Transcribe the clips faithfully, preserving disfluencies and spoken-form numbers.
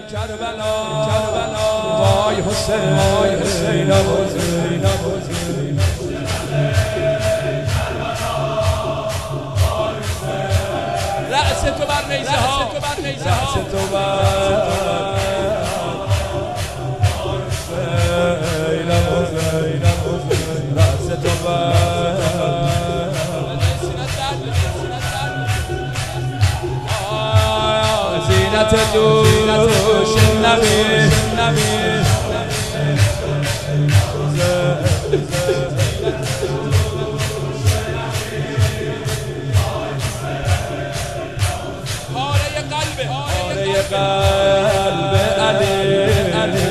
کربلا کربلا وای حسین وای حسین حسین حسین رأس تو بر نیزه ها رأس تو بر نیزه ها رأس تو بر رأس تو بر زینت دوش نبی نبی پاره قلب پاره قلب علی علی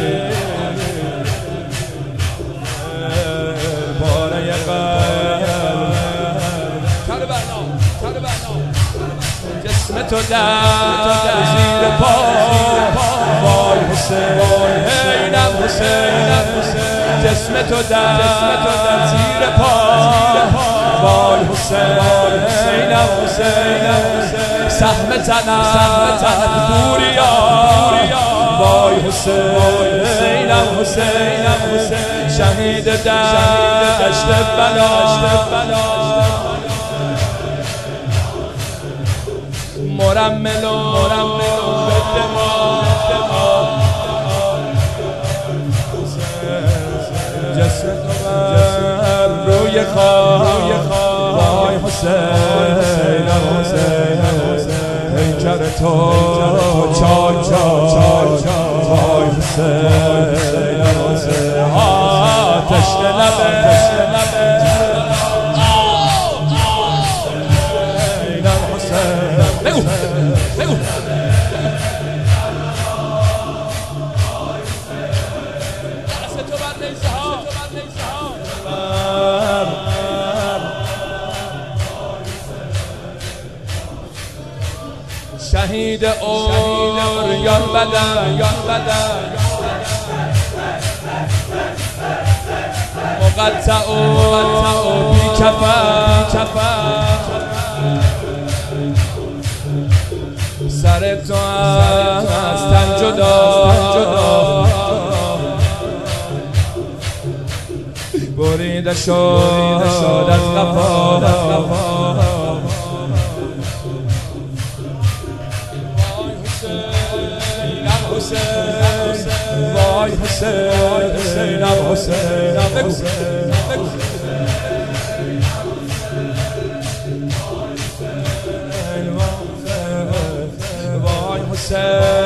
پاره قلب کربلا کربلا جسم تو در زیر پا وای حسینم حسینم جسم تو در زیر پا وای حسینم حسینم سهم زنم بوریا وای حسینم حسینم شهید دشت بلا مرمل و جسم تو بر روی خواه وای حسین پیکر تو چال چال وای حسین آتش لبه بگو بگو رأس تو بر نیزه ها شهید اوریان بدن یان بدن مقطع و بی کفن سر تو از تن جدا بریده شد از قفا وای حسین حسین وای حسین